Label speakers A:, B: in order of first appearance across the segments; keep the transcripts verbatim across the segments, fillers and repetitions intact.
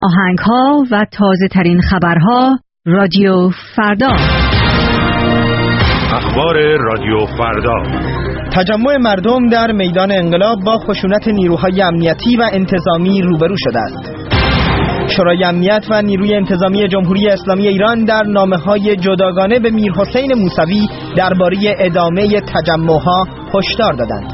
A: آهنگ‌ها و تازه ترین خبرها رادیو فردا.
B: اخبار رادیو فردا.
C: تجمع مردم در میدان انقلاب با خشونت نیروهای امنیتی و انتظامی روبرو شده است. شورای امنیت و نیروی انتظامی جمهوری اسلامی ایران در نامه‌های جداگانه به میرحسین موسوی درباره ادامه تجمع‌ها هشدار دادند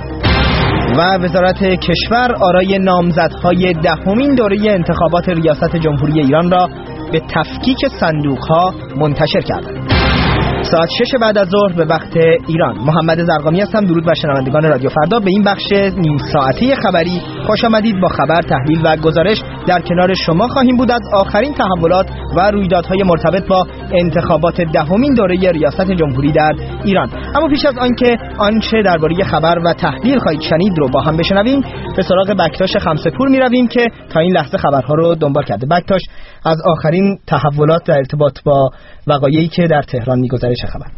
C: و وزارت کشور آرای نامزدهای دهمین دوره انتخابات ریاست جمهوری ایران را به تفکیک صندوق‌ها منتشر کردند. ساعت شش بعد از ظهر به وقت ایران. محمد زرقامی هستم. درود بر شنوندگان رادیو فردا. به این بخش نیم ساعته خبری خوش آمدید. با خبر، تحلیل و گزارش در کنار شما خواهیم بود از آخرین تحولات و رویدادهای مرتبط با انتخابات دهمین دوره ریاست جمهوری در ایران. اما پیش از آنکه آنچه درباره خبر و تحلیل خواهید شنید رو با هم بشنویم، به سراغ بکتاش خمسه‌پور می رویم که تا این لحظه خبرها رو دنبال کرده. بکتاش، از آخرین تحولات در ارتباط با وقایعی که در تهران می‌گذره چه خبر؟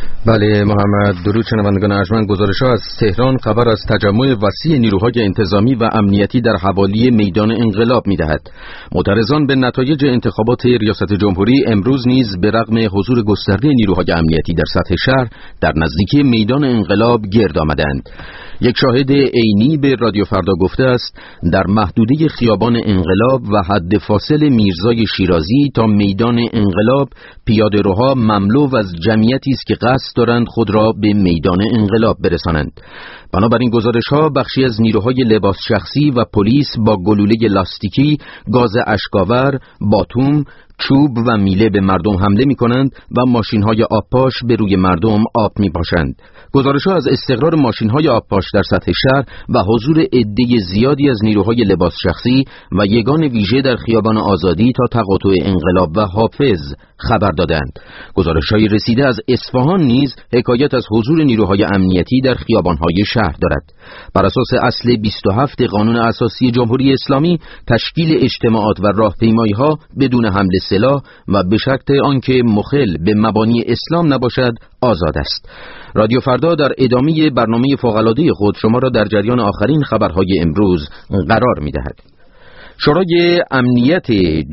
D: بله محمد، درود شنوندگان ارجمند. گزارش‌ها از تهران خبر از تجمع وسیع نیروهای انتظامی و امنیتی در حوالی میدان انقلاب می‌دهد. معترضان به نتایج انتخابات ریاست جمهوری امروز نیز به رغم حضور گسترده نیروهای امنیتی در سطح شهر در نزدیکی میدان انقلاب گرد آمدند. یک شاهد عینی به رادیو فردا گفته است در محدوده خیابان انقلاب و حد فاصل میرزای شیرازی تا میدان انقلاب پیاده‌روها مملو از جمعیتی است که قصد دارند خود را به میدان انقلاب برسانند. بنابراین گزارش‌ها بخشی از نیروهای لباس شخصی و پلیس با گلوله لاستیکی، گاز اشک‌آور، باتوم، چوب و میله به مردم حمله می‌کنند و ماشین‌های آبپاش به روی مردم آب می‌پاشند. گزارش‌ها از استقرار ماشین‌های آبپاش در سطح شهر و حضور عده زیادی از نیروهای لباس شخصی و یگان ویژه در خیابان آزادی تا تقاطع انقلاب و حافظ خبر دادند. گزارش‌های رسیده از اصفهان نیز حکایت از حضور نیروهای امنیتی در خیابان‌های شهر دارد. بر اساس اصل بیست و هفت قانون اساسی جمهوری اسلامی، تشکیل اجتماعات و راهپیمایی‌ها بدون حمل سلاح و به شرط آنکه مخل به مبانی اسلام نباشد آزاد است. رادیو فردا در ادامه برنامه فوق‌العاده خود شما را در جریان آخرین خبرهای امروز قرار می‌دهد. شورای امنیت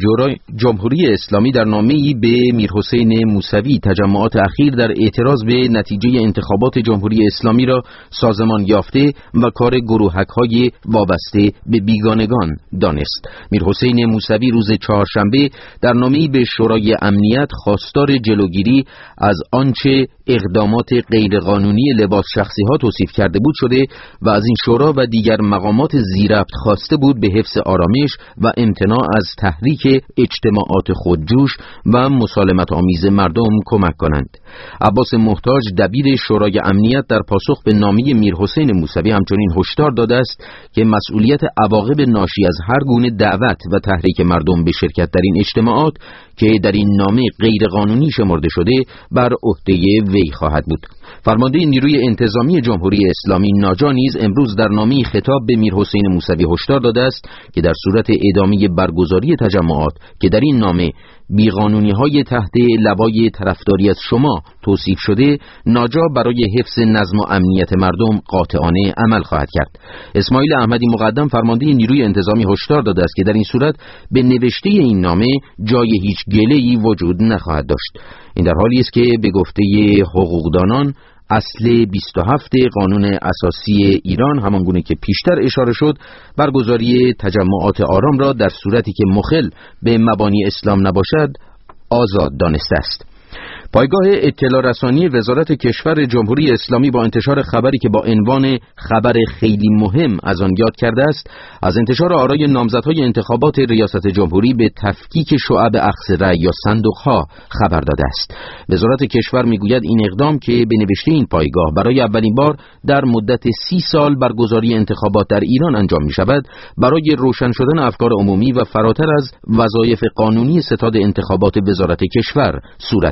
D: جمهوری اسلامی در نامه‌ای به میرحسین موسوی تجمعات اخیر در اعتراض به نتیجه انتخابات جمهوری اسلامی را سازمان یافته و کار گروهک‌های وابسته به بیگانگان دانست. میرحسین موسوی روز چهارشنبه در نامه‌ای به شورای امنیت خواستار جلوگیری از آنچه اقدامات غیرقانونی لباس شخصی‌ها توصیف کرده بود شده و از این شورا و دیگر مقامات زیربط خواسته بود به حفظ آرامش و امتناع از تحریک اجتماعات خودجوش و مسالمت آمیز مردم کمک کنند. عباس محتاج دبیر شورای امنیت در پاسخ به نامه میرحسین موسوی همچنین هشدار داده است که مسئولیت عواقب ناشی از هر گونه دعوت و تحریک مردم به شرکت در این اجتماعات که در این نامه غیرقانونی شمرده شده بر عهده وی خواهد بود. فرمانده نیروی انتظامی جمهوری اسلامی ناجا نیز امروز در نامه‌ای خطاب به میرحسین موسوی هشدار داده است که در صورت ادامه برگزاری تجمعات که در این نامه بیقانونی‌های تحت لوای طرفداری از شما توصیف شده، ناجا برای حفظ نظم و امنیت مردم قاطعانه عمل خواهد کرد. اسماعیل احمدی مقدم فرمانده نیروی انتظامی هشدار داده است که در این صورت به نوشته این نامه جای هیچ گله‌ای وجود نخواهد داشت. این در حالی است که به گفته حقوقدانان اصل بیست و هفت قانون اساسی ایران همانگونه که پیشتر اشاره شد برگزاری تجمعات آرام را در صورتی که مخل به مبانی اسلام نباشد آزاد دانسته است. پایگاه اطلاع رسانی وزارت کشور جمهوری اسلامی با انتشار خبری که با عنوان خبر خیلی مهم از آن یاد کرده است، از انتشار آرای نامزدهای انتخابات ریاست جمهوری به تفکیک شعب اخذ رأی یا صندوقها خبر داده است. وزارت کشور میگوید این اقدام که به نوشته این پایگاه برای اولین بار در مدت سی سال برگزاری انتخابات در ایران انجام می شود، برای روشن شدن افکار عمومی و فراتر از وظایف قانونی ستاد انتخابات وزارت کشور صورت می گیرد.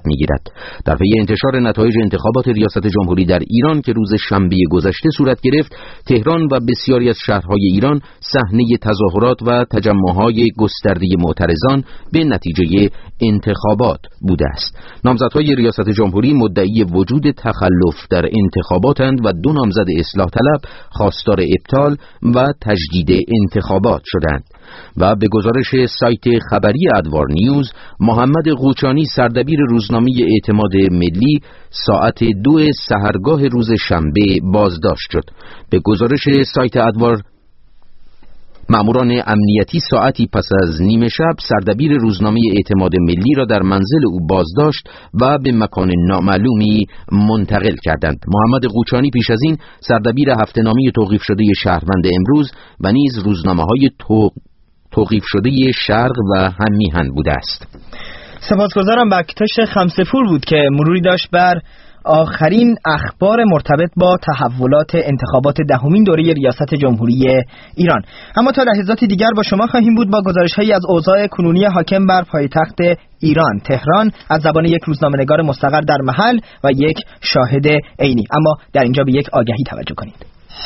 D: در پی انتشار نتایج انتخابات ریاست جمهوری در ایران که روز شنبه گذشته صورت گرفت، تهران و بسیاری از شهرهای ایران صحنه تظاهرات و تجمع‌های گسترده معترضان به نتیجه انتخابات بوده است. نامزدهای ریاست جمهوری مدعی وجود تخلف در انتخاباتند و دو نامزد اصلاح طلب خواستار ابطال و تجدید انتخابات شدند. و به گزارش سایت خبری ادوار نیوز، محمد قوچانی سردبیر روزنامه اعتماد ملی ساعت دو سحرگاه روز شنبه بازداشت شد. به گزارش سایت ادوار، ماموران امنیتی ساعتی پس از نیمه شب سردبیر روزنامه اعتماد ملی را در منزل او بازداشت و به مکان نامعلومی منتقل کردند. محمد قوچانی پیش از این سردبیر هفته‌نامه توقیف شده شهروند امروز و نیز روزنامه‌های تو... توقیف شده شرق و هممیهن بوده است.
C: سپاسگزارم. بکتاش خمسه‌پور بود که مروری داشت بر آخرین اخبار مرتبط با تحولات انتخابات دهمین دوره ریاست جمهوری ایران. اما تا لحظات دیگر با شما خواهیم بود با گزارش‌هایی از اوضاع کنونی حاکم بر پایتخت ایران، تهران، از زبان یک روزنامه‌نگار مستقر در محل و یک شاهد عینی. اما در اینجا به یک آگهی توجه کنید.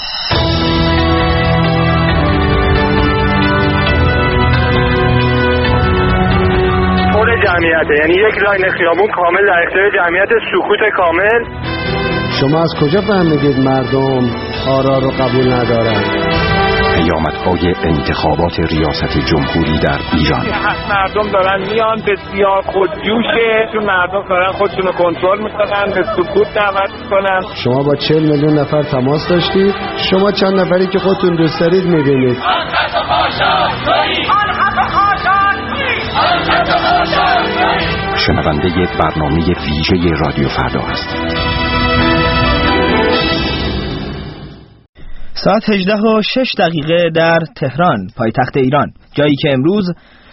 B: جمعیت، یعنی یک لاین خیابون کامل در اختیار جمعیت، سکوت کامل.
E: شما از کجا فهمیدید مردم آرا رو قبول ندارن؟
F: پیامدهای انتخابات ریاست جمهوری در ایران.
B: مردم دارن میان بسیار خودجوشه، چون مردم دارن خودشون رو کنترل میکنن، به سکوت دعوت میکنن.
E: شما با چهل میلیون نفر تماس داشتید؟ شما چند نفری که خودتون دوست دارید میبینید؟
F: شنونده برنامه ویژه رادیو فردا هستید.
C: ساعت هجده و شش دقیقه در تهران، پایتخت ایران، جایی که امروز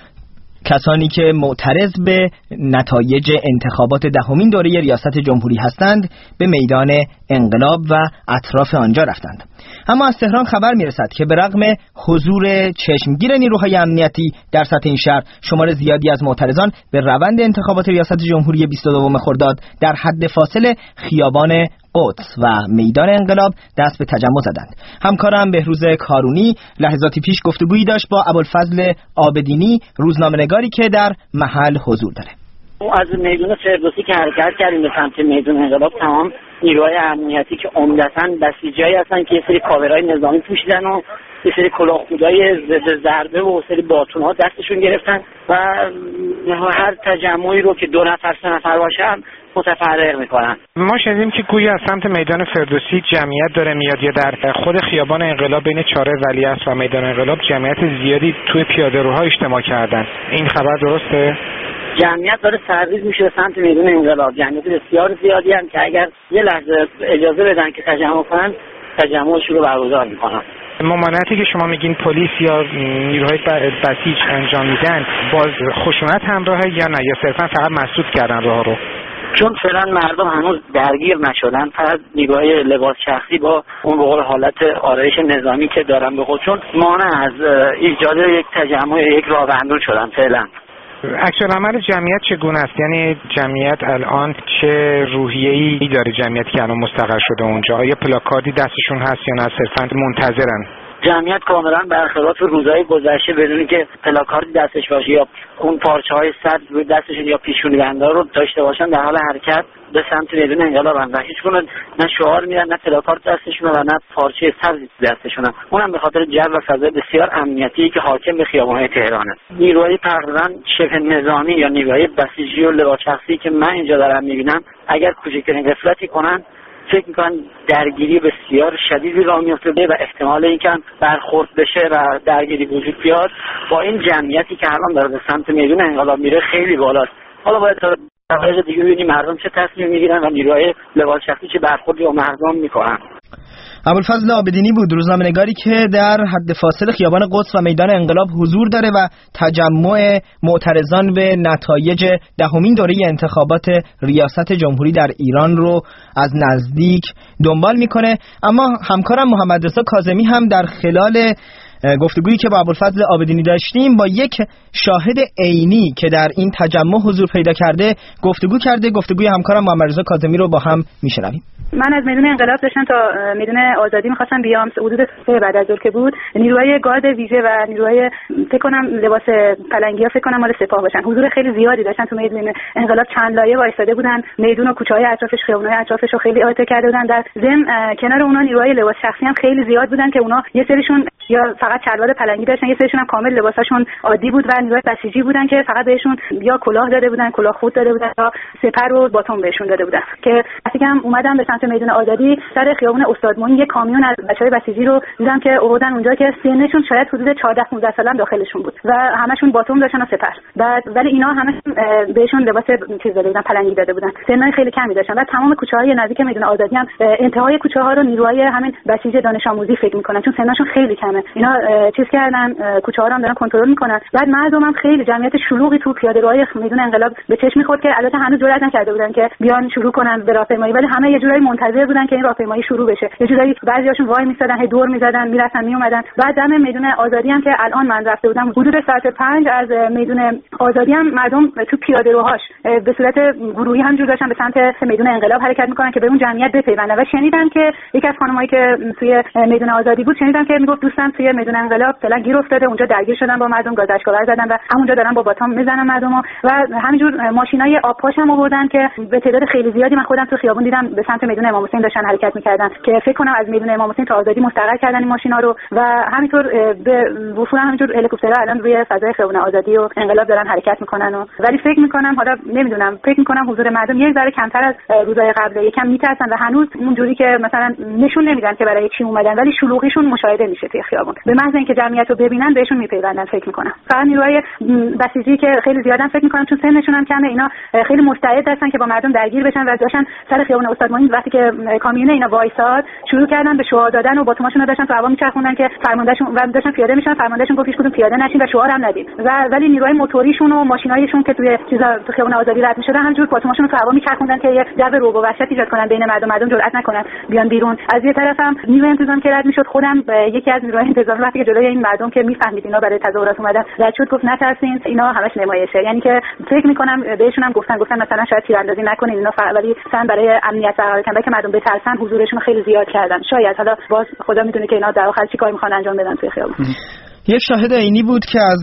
C: کسانی که معترض به نتایج انتخابات دهمین دوره ریاست جمهوری هستند به میدان انقلاب و اطراف آنجا رفتند. اما از تهران خبر میرسد که به رغم حضور چشمگیر نیروهای امنیتی در سطح این شهر، شمار زیادی از معترضان به روند انتخابات ریاست جمهوری بیست و دو خرداد در حد فاصل خیابان قدس و میدان انقلاب دست به تجمع زدند. همکارم بهروز کارونی لحظاتی پیش گفتگویی داشت با ابوالفضل عابدینی، روزنامه‌نگاری که در محل حضور داره.
G: از میدان فردوسی که حرکت کردیم به سمت میدان انقلاب، تمام نیروهای امنیتی که عمدتاً بسیجایی هستن که یه سری کاورای نظامی پوشیدن و یه سری کلاهخودای ضد ضربه و سری باتون‌ها دستشون گرفتن و هر تجمعی رو که دو نفر سه نفر باشن متفرق میکنن.
H: ما شنیدیم که گویا از سمت میدان فردوسی جمعیت داره میاد، یا در خود خیابان انقلاب بین چهار ولیعصر و میدان انقلاب جمعیت زیادی توی پیاده‌روها اجتماع کردن. این خبر درسته؟
G: جمعیت داره سرریز میشه به سمت میدان انقلاب. جمعیت بسیار زیادی هم که اگر یه لحظه اجازه بدن که تجمع کنن، تجمعشون رو برگزار میکنن.
H: ممانعتی که شما میگین پلیس یا نیروهای بسیج انجام میدن، باز خشونت همراهه یا نه، یا صرفا فقط مسدود کردن راه رو؟
G: چون فعلا مردم هنوز درگیر نشدن، فقط نیروهای لباس شخصی با اون به قول حالت آرایش نظامی که دارن به خودشون مانع از ایجاد یک تجمع یک راهبندون شدن. فعلا
H: عکس‌العمل جمعیت چگونه است؟ یعنی جمعیت الان چه روحیه‌ای داره؟ جمعیتی که الان مستقر شده اونجا، آیا پلاکاردی دستشون هست یا نه صرفاً منتظرن؟
G: جمعیت کاملا برخلاف روزهای گذشته بدون که پلاکاردی دستش باشه یا اون پارچه‌های سبز روی دستشون یا پیشونی بندار رو داشته باشن، در حال حرکت به سمت میدان انقلاب هستن. هیچگونه نه شعار میدن، نه پلاکارد دستشونه و نه پارچه سبزی دستشونه. اونم به خاطر جو و فضای بسیار امنیتی که حاکم به خیابان‌های تهرانه. نیروهای تقریبا شبه نظامی یا نیروهای بسیجی و لباس شخصی که من اینجا دارم میبینم، اگر کوچکترین غفلتی کنن فکر میکنن درگیری بسیار شدیدی راه میفته و احتمال اینکه برخورد بشه و درگیری وجود بیاد با این جمعیتی که الان داره به سمت میدان انقلاب میره خیلی بالاست. حالا باید تا درجه دیگه ببینیم مردم چه تصمیم میگیرن و نیروهای لباس شخصی چه برخوردی با مردم میکنن.
C: ابوالفضل عابدینی بود، روزنامه‌نگاری که در حد فاصل خیابان قدس و میدان انقلاب حضور داره و تجمع معترضان به نتایج دهمین دوره انتخابات ریاست جمهوری در ایران رو از نزدیک دنبال میکنه. اما همکارم محمد رضا کاظمی هم در خلال گفتگویی که با ابوالفضل عابدینی داشتیم با یک شاهد عینی که در این تجمع حضور پیدا کرده گفتگو کرده. گفتگوی همکارم محمدرضا کاظمی رو با هم میشنویم.
I: من از میدون انقلاب داشتم تا میدون آزادی می‌خواستم بیام، حدود سه بعد از ظهر که بود، نیروهای گارد ویژه و نیروهای فکر کنم لباس پلنگی‌ها فکر کنم مال سپاه باشن حضور خیلی زیادی داشتن تو میدون انقلاب. چند لایه وایساده بودن، میدون و کوچه‌های اطرافش، خیابون‌های اطرافش رو خیلی احاطه کرده بودن. در ضمن کنار اونها نیروهای لباس شخصی هم خیلی زیاد بودن که اونا یه سریشون یا فقط شلوار پلنگی داشتن، یه سریشون هم کامل لباساشون عادی بود و نیروهای بسیجی بودن که فقط بهشون یا کلاه داده بودن، کلاه خود داده بودن یا سپر و باتون بهشون داده بودن. که وقتی هم اومدم به سمت میدون آزادی سر خیابون استاد معین، یه کامیون از بچهای بسیجی رو دیدم که آوردن اونجا که سنشون شاید حدود چهارده پانزده سال داخلشون بود و همشون باتون داشتن و سپر. بعد ولی اینا همشون بهشون لباس چیز داده بودن، پلنگی داده بودن. سنای خیلی کمی داشتن و تمام کوچه‌های نزدیک میدون آزادی هم انتهای کوچه‌ها رو نیروهای همین بسیج دانش آموزی فکر می‌کنن چون سنشون خیلی کمه. اینا چیز کردن کوچه‌ها رو هم دارن کنترل می‌کنن. بعد مردم هم خیلی جمعیت شلوغی تو پیاده‌روهای میدون انقلاب به چشم می‌خورد که البته هنوز جرئت نکرده بودن که بیان شروع کنن به راهپیمایی، ولی همه یه جورایی منتظر بودن که این راهپیمایی شروع بشه. یه جورایی بعضیاشون وای می‌ایستادن، هی دور می‌زدن، میرفتن میومدن. بعد دم میدون آزادی هم که الان من رفته بودم حدود ساعت پنج از میدون آزادی هم مردم تو پیاده‌روهاش به صورت گروهی همجور داشتن به سمت میدون انقلاب حرکت می‌کنن که به اون جمعیت بپیوندن. و شنیدم که یکی از خانمایی که توی میدون آزادی بود شنیدم که میگفت دوستم توی میدون انقلاب فعلا گیر افتاده، اونجا درگیر شدن با مردم، گاز اشک‌آور زدن و همونجا دارن با باتام میزنن مردمو و همینجور ماشینای آبپاش هم آوردن که به تعداد خیلی زیادی من خودم تو خیابون دیدم به سمت میدون امام حسین داشتن حرکت می‌کردن که فکر کنم از میدون امام حسین تا آزادی مستقر کردن این ماشینا رو و همینطور به وفور همینجور هلیکوپترها الان روی فضای خیابون آزادی و انقلاب دارن حرکت می‌کنن. و ولی فکر می‌کنم حالا نمیدونم فکر می‌کنم حضور مردم یک ذره کمتر از روزهای قبل، یکم میترسن و هنوز اونجوری که مثلا نشون نمیدن که برای چی اومدن، ولی شلوغیشون مشاهده میشه توی خیابون. به محض اینکه جمعیت رو ببینن بهشون میپیوندن فکر می‌کنم. فقط نیروهای بسیجی که خیلی زیادن فکر می‌کنم چون سنشون هم کمه، اینا خیلی مستعد هستن که با مردم درگیر بشن و داشتن سر خیابون استاد معین وقتی که کامیون اینا وایساد شروع کردن به شعار دادن و باتوماشون رو داشتن تو هوا میچرخوندن که فرماندهشون و داشتن پیاده میشن، فرماندهشون گفت هیچ کدوم پیاده نشین و شعار هم ندید. و ولی نیروهای موتوریشون و ماشینایشون که توی چیزا تو خیابون آزادی رد می‌شدن همینجور باتوماشون رو تو هوا میچرخوندن که یه جو رعب و وحشت ایجاد کنن بین مردم، مردم جرئت نکنن بیان بیرون. از یه طرفم نیروی انتظامی که رد میشد، خودم یکی از نیروهای انتظامی وقتی که جلوی این مردم که میفهمید اینا برای تظاهرات اومدن رد شد گفت نترسین، اینا همش نمایشه. یعنی که فکر می‌کنم بهشون هم گفتن گفتن مثلا شاید تیراندازی نکنین اینا، ولی مثلا برای امنیت برقرار کردن که مردم بترسن حضورشون خیلی زیاد کردن. شاید حالا باز خدا میدونه که اینا در آخر چیکار می‌خوان انجام بدن توی خیابون.
C: یک شاهد عینی بود که از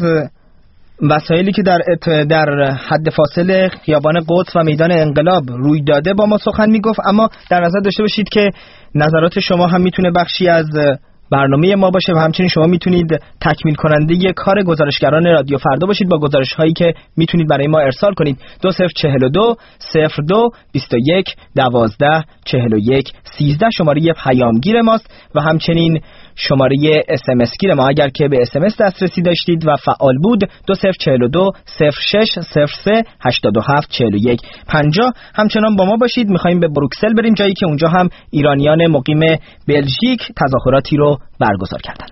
C: مسائلی که در ات... در حد فاصل خیابان قدس و میدان انقلاب روی داده با ما سخن میگفت. اما در نظر داشته باشید که نظرات شما هم میتونه بخشی از برنامه ما باشه و همچنین شما میتونید تکمیل کننده کار گزارشگران رادیو فردا باشید با گزارش هایی که میتونید برای ما ارسال کنید. دو صفر چهل و دو صفر دو بیست و یک دوازده چهل و یک سیزده شماره پیامگیر ماست و همچنین شماره اس ام اس گیر ما اگر که به اس ام اس دسترسی داشتید و فعال بود دو صفر چهل و دو صفر شش صفر سه هشتاد و هفت چهل و یک پنجاه. همچنان با ما باشید. میخوایم به بروکسل بریم، جایی که اونجا هم ایرانیان مقیم بلژیک تظاهراتی رو برگزار کردن.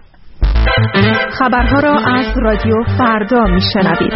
A: خبرها را از رادیو فردا میشنوید.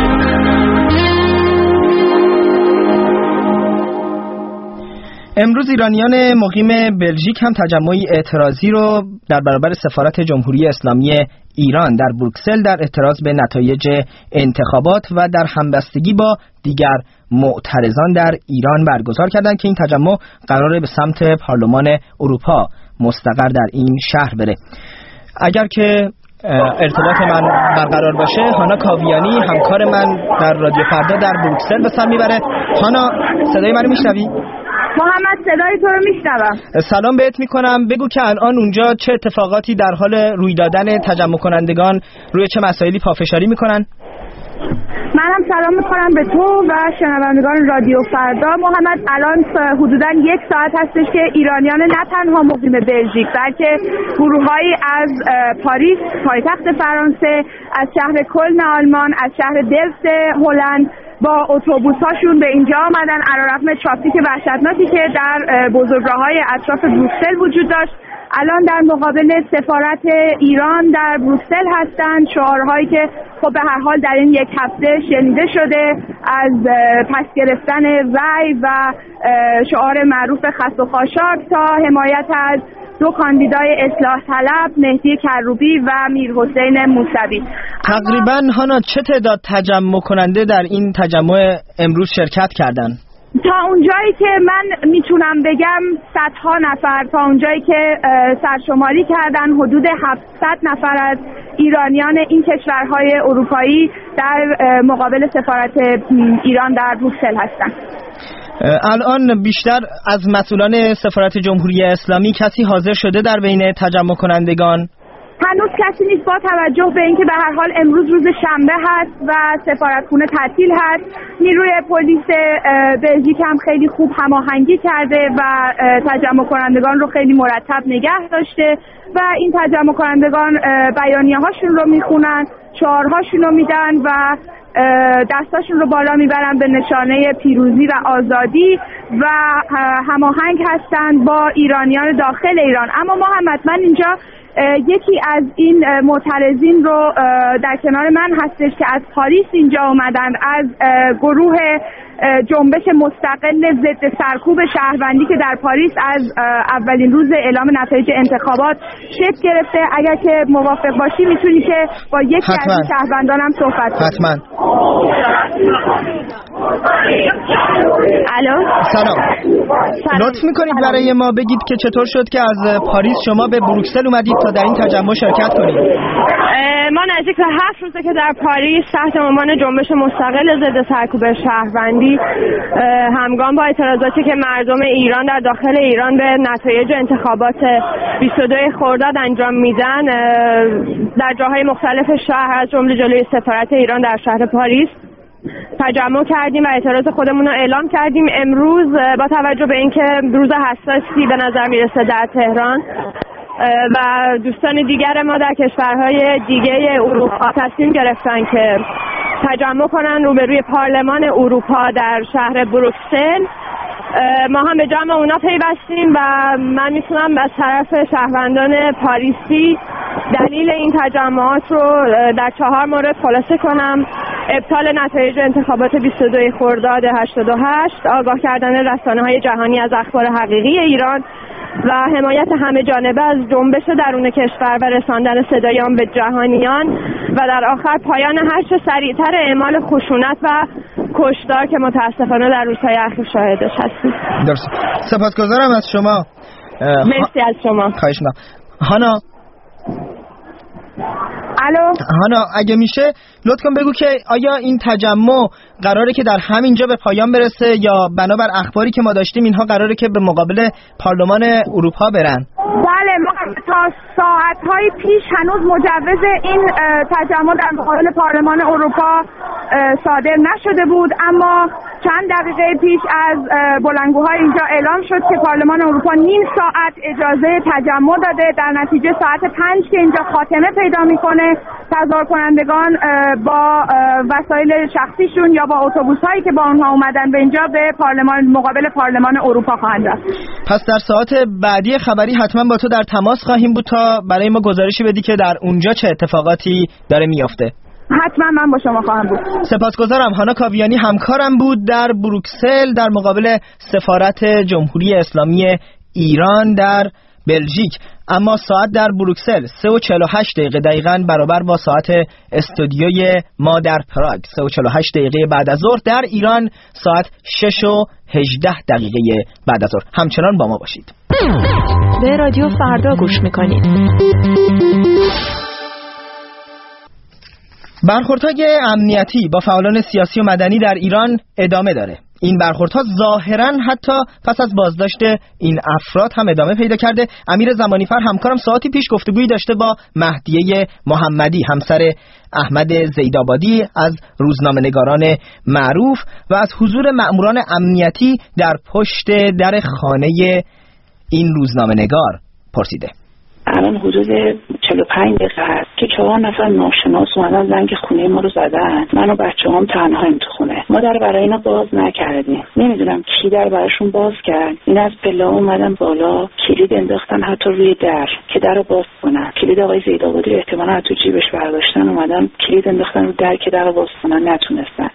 C: امروز ایرانیان مقیم بلژیک هم تجمعی اعتراضی رو در برابر سفارت جمهوری اسلامی ایران در بروکسل در اعتراض به نتایج انتخابات و در همبستگی با دیگر معترضان در ایران برگزار کردند که این تجمع قراره به سمت پارلمان اروپا مستقر در این شهر بره. اگر که ارتباط من برقرار باشه، هانا کاویانی همکار من در رادیو فردا در بروکسل به سر میبره. هانا صدای منو میشنوی؟
J: محمد صدای تو رو میشنوم.
C: سلام بهت میکنم. بگو که الان اونجا چه اتفاقاتی در حال روی دادن، تجمع کنندگان روی چه مسائلی پافشاری میکنن؟
J: منم سلام میکنم به تو و شنوندگان رادیو فردا. محمد الان حدوداً یک ساعت هستش که ایرانیان نه تنها مقیم بلژیک بلکه گروه‌هایی از پاریس پایتخت فرانسه، از شهر کلن آلمان، از شهر دلفت هلند با اتوبوس‌هاشون به اینجا آمدن علیرغم ترافیک وحشتناکی که در بزرگراه‌های اطراف بروکسل وجود داشت. الان در مقابل سفارت ایران در بروکسل هستند. شعارهایی که خب به هر حال در این یک هفته شنیده شده، از پس گرفتن رأی و شعار معروف خس و خاشاک تا حمایت از دو کاندیدای اصلاح طلب مهدی کروبی و میرحسین موسوی.
C: تقریبا هانا چه تعداد تجمع کننده در این تجمع امروز شرکت کردن؟
J: تا اونجایی که من میتونم بگم صدها نفر، تا اونجایی که سرشماری کردن حدود هفتصد نفر از ایرانیان این کشورهای اروپایی در مقابل سفارت ایران در بروکسل هستند.
C: الان بیشتر از مسئولان سفارت جمهوری اسلامی کسی حاضر شده در بین تجمع کنندگان؟
J: هنوز کسی نیست، با توجه به اینکه به هر حال امروز روز شنبه هست و سفارتخونه تعطیل هست. نیروی پلیس بلژیک هم خیلی خوب هماهنگی کرده و تجمع کنندگان رو خیلی مرتب نگه داشته و این تجمع کنندگان بیانیه هاشون رو میخونن، شعارهاشون رو میدن و دستاشون رو بالا میبرن به نشانه پیروزی و آزادی و هماهنگ هستند با ایرانیان داخل ایران. اما محمد، من اینجا یکی از این معترضین رو در کنار من هستش که از پاریس اینجا اومدن، از گروه جنبش مستقل ضد سرکوب شهروندی که در پاریس از اولین روز اعلام نتایج انتخابات شکل گرفته. اگر که موافق باشی میتونی که با یکی
C: حتما.
J: از شهروندانم صحبت کنی.
C: حتما.
J: الو
C: سلام. لطف میکنید برای ما بگید که چطور شد که از پاریس شما به بروکسل اومدید تا در این تجمع شرکت کنید؟
K: ما نزدیک به هفت روزه که در پاریس تحت عنوان جنبش مستقل ضد سرکوب شهروندی همگام با اعتراضاتی که مردم ایران در داخل ایران به نتایج انتخابات بیست و دو خرداد انجام میدن در جاهای مختلف شهر از جمله جلوی سفارت ایران در شهر پاریس تجمع کردیم و اعتراض خودمون رو اعلام کردیم. امروز با توجه به اینکه روز حساسی به نظر میرسه در تهران و دوستان دیگر ما در کشورهای دیگه اروپا تصمیم گرفتن که تجمع کنن روبروی پارلمان اروپا در شهر بروکسل، ما هم به جمع اونا پیوستیم و من میتونم از طرف شهروندان پاریسی دلیل این تجمعات رو در چهار مورد خلاصه کنم: ابطال نتایج انتخابات بیست و دو خرداد هشتاد و هشت، آگاه کردن رسانه‌های جهانی از اخبار حقیقی ایران و حمایت همه جانبه از جنبش درون کشور و رساندن صدای آن به جهانیان و در آخر پایان هر چه سریعتر اعمال خشونت و کشتار که متاسفانه در روزهای اخیر شاهدش هستیم.
C: درست. سپاسگزارم از شما.
K: مرسی از شما.
C: خواهش می‌کنم. هانا
J: الو
C: هانا، اگه میشه لطف کن بگو که آیا این تجمع قراره که در همینجا به پایان برسه یا بنابر اخباری که ما داشتیم اینها قراره که به مقابل پارلمان اروپا برن؟
J: بله، ما تا ساعت‌های پیش هنوز مجوز این تجمع در مقابل پارلمان اروپا صادر نشده بود، اما چند دقیقه پیش از بلندگوهای اینجا اعلام شد که پارلمان اروپا نیم ساعت اجازه تجمع داده. در نتیجه ساعت پنج که اینجا خاتمه پیدا میکنه، تظاهر کنندگان با وسایل شخصیشون یا با اتوبوس‌هایی که با اونها اومدن به اینجا به پارلمان مقابل پارلمان اروپا خواهند رفت.
C: پس در ساعت بعدی خبری حتما با تو در تماس خواهیم بود تا برای ما گزارشی بدی که در اونجا چه اتفاقاتی داره میافته.
J: حتما من با شما خواهم بود.
C: سپاسگزارم. هانا کاویانی همکارم بود در بروکسل در مقابل سفارت جمهوری اسلامی ایران در بلژیک. اما ساعت در بروکسل سه و چهل و هشت دقیقه دقیقاً برابر با ساعت استودیوی ما در پراگ سه و چهل و هشت دقیقه بعد از ظهر، در ایران ساعت شش و هجده دقیقه بعد از ظهر. همچنان با ما باشید.
L: به رادیو فردا گوش میکنید.
C: برخوردهای امنیتی با فعالان سیاسی و مدنی در ایران ادامه داره. این برخوردها ظاهراً حتی پس از بازداشت این افراد هم ادامه پیدا کرده. امیر زمانیفر همکارم ساعتی پیش گفتگویی داشته با مهدیه محمدی، همسر احمد زیدآبادی از روزنامه‌نگاران معروف و از حضور مأموران امنیتی در پشت در خانه این روزنامه‌نگار پرسیده.
M: الان حدود چهل و پنج دقیقه هست که چهار نفر ناشناس اومدن زنگ خونه ما رو زدن. من و بچه‌هام تنهاییم تو خونه. ما در برای اینا باز نکردیم. نمیدونم کی در براشون باز کرد. این از پله اومدن بالا، کلید انداختن حتی روی در که درو باز کنن. کلید آقای زیدآبادی احتمالاً تو جیبش برداشتن، اومدن کلید انداختن رو در که درو باز کنن، نتونستن.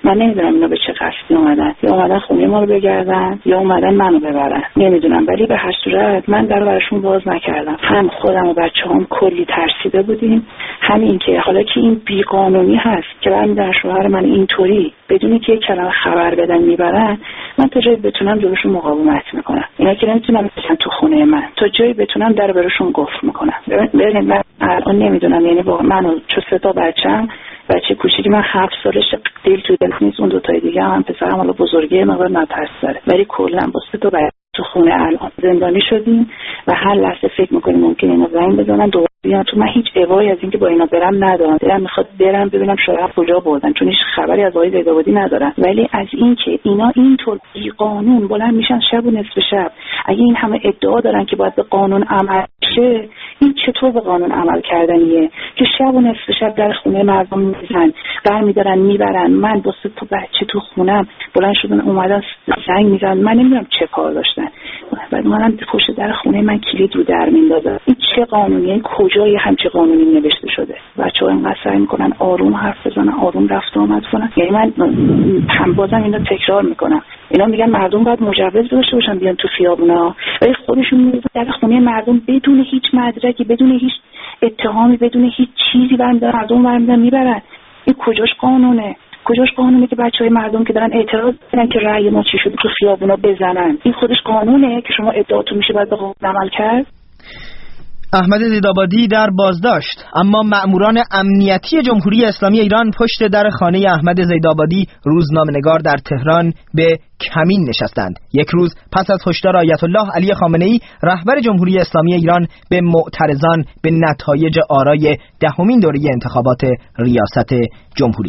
M: من نمیدونم اینا به چه قصدی اومدن، یا اومدن خونه ما رو بگردن یا اومدن منو ببرن، نمیدونم. ولی به هر صورت من در براشون باز نکردم. هم خودم و بچه‌هام کلی ترسیده بودیم، همین که حالا که این بیقانونی هست که برمی‌دارن شوهر من اینطوری بدونی که یک کلمه خبر بدن میبرن، من تا جایی بتونم جلوشون مقاومت میکنم. اینا که نمیتونم بشن تو خونه من، تا جایی بتونم در براشون گفت میکنم. ببینید من الان نمیدونم، یعنی واقعا منو چه سه تا بچه‌م، بچه کوچیکی من هفت سالش دل تو دل نیست، اون دو تای دیگه هم پسرم حالا بزرگی مقدار نترس داره، ولی کلا با سه تا بچه تو خونه الان زندانی شدیم و هر لحظه فکر میکنیم ممکنه اینا زنگ بزنن دوباره بیان تو. من هیچ اوایی از اینکه با اینا برم ندارم، دلم میخواد برم ببینم شاید کجا بردن، چون هیچ خبری از آقای زیدآبادی ندارم. ولی از اینکه اینا اینطور بی قانون بلند میشن شب و نصف شب، اگه این همه ادعا دارن که باید به قانون عمل شه، این چطور به قانون عمل کردنیه که شب و نصف شب در خونه مردم میزنن، برمیدارن میبرن؟ من با سه تا بچه تو خونم بلند شدن اومدن زنگ میزنن، من نمیدونم چه کار داشتن، بعد منم پشت در خونه من کلید رو در میندازن. این چه قانونیه؟ کجای همچه قانونی نوشته شده؟ بچه‌ها اینقدر سعی میکنن آروم حرف بزنن، آروم رفت و آمد کنن. یعنی من هم بازم اینو تکرار میکنم، اینا میگن مردم باید مجوز داشته باشن بیان تو خیابونا، ولی خودشون میذارن در خونه مردم بدون هیچ مدرکی، بدون هیچ اتهامی، بدون هیچ چیزی برمی‌دارن مردم برمی‌دارن میبرن. این کجاش قانونه؟ کجاش قانونه که بچهای مردم که دارن اعتراض میکنن که رأی ما چی شده تو خیابونا بزنن؟ این خودش قانونه که شما ادعاتون میشه باید به قانون عمل کرد؟
C: احمد زیدآبادی در بازداشت، اما مأموران امنیتی جمهوری اسلامی ایران پشت در خانه احمد زیدآبادی روزنامه‌نگار در تهران به کمین نشستند. یک روز پس از هشدار آیت الله علی خامنه‌ای رهبر جمهوری اسلامی ایران به معترضان به نتایج آرای دهمین دوره انتخابات ریاست جمهوری.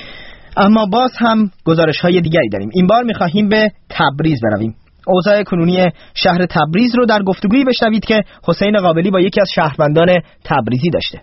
C: اما باز هم گزارش‌های دیگری داریم. این بار می‌خواهیم به تبریز برویم. اوضاع کنونی شهر تبریز رو در گفتگویی بشنوید که حسین قابلی با یکی از شهروندان تبریزی داشته.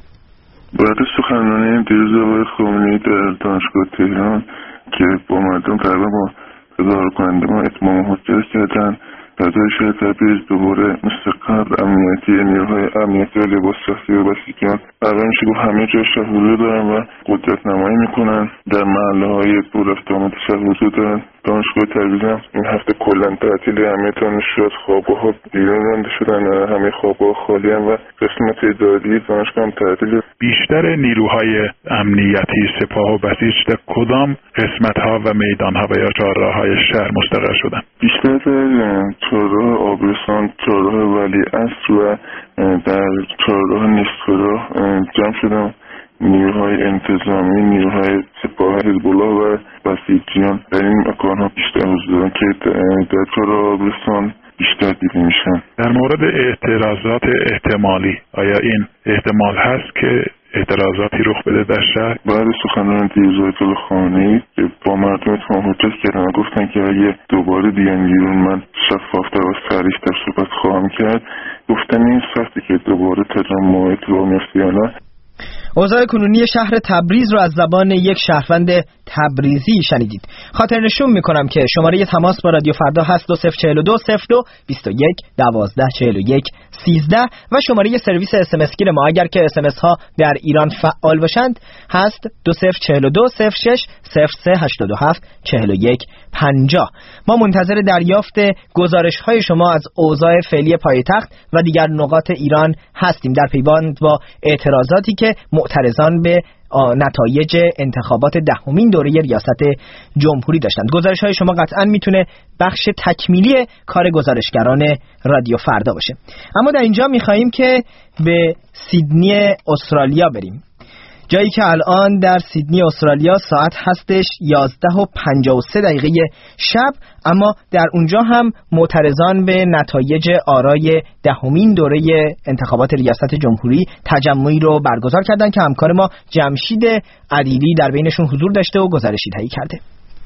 N: بعد سخنرانی دیروز آقای خامنه‌ای در دانشگاه تهران که با مردم تقریبا با هزار کننده ما اتمام حجت کردن، فضای شهر تبریز دوباره مثل قبل امنیتی نیروهای امنیتی و لباس شخصی و بسیجیان قرار میشه گفت همه جا شهر حضور دارن و قدرت نمایی میکنن. در محله های دور رفت آمد شهر حضور دارن. دانشگاه تبریز هم این هفته کلا تعطیل، همه دانشجویان خوابگاه ها بیرون رانده شدن، همه خوابگاه خالی هم و قسمت اداری دانشگاه هم تعطیل.
O: بیشتر نیروهای امنیتی سپاه و بسیج در کدام قسمت ها و میدان ها و یا چهارراه های شهر مستقر شدن؟
N: بیشتر در چهارراه آبرسان، چهارراه ولیعصر و در چهارراه نصفراه جمع شدن نیروهای انتظامی، نیروهای سپاه حزب الله و بسیجیان در این مکان‌ها بیشتر حضور دارن که در چهارراه آبرسان بیشتر دیده میشن.
O: در مورد اعتراضات احتمالی، آیا این احتمال هست که اعتراضاتی رخ بده در شهر؟
N: بعد سخنرانی دیروز آیت الله خامنه‌ای با مردم اتمام حجت کردن و گفتن که اگه دوباره بیان بیرون من شفافتر و سریع‌تر صحبت خواهم کرد. گفتن این سختی که دوباره تجمع اتفاق میفته یا نه.
C: اوضاع کنونی شهر تبریز رو از زبان یک شهروند تبریزی شنیدید. خاطر نشون میکنم که شماره تماس با رادیو فردا هست دو صفر چهل و دو صفر دو بیست و یک دوازده چهل و یک سیزده و شماره سرویس اس ام اس گیر ما اگر که اس ام اس ها در ایران فعال باشند هست دو صفر چهل و دو صفر شش صفر سه هشتاد و هفت چهل و یک پنجاه. ما منتظر دریافت گزارش های شما از اوضاع فعلی پایتخت و دیگر نقاط ایران هستیم در پیوند با اعتراضاتی که معترضان به نتایج انتخابات دهمین دوره ریاست جمهوری داشتند. گزارش های شما قطعا میتونه بخش تکمیلی کار گزارشگران رادیو فردا باشه. اما در اینجا میخواییم که به سیدنی استرالیا بریم، جایی که الان در سیدنی استرالیا ساعت هستش یازده و پنجاه و سه دقیقه شب، اما در اونجا هم معترضان به نتایج آرای دهمین دوره انتخابات ریاست جمهوری تجمعی رو برگزار کردن که همکار ما جمشید عدیلی در بینشون حضور داشته و گزارشی تهیه کرده.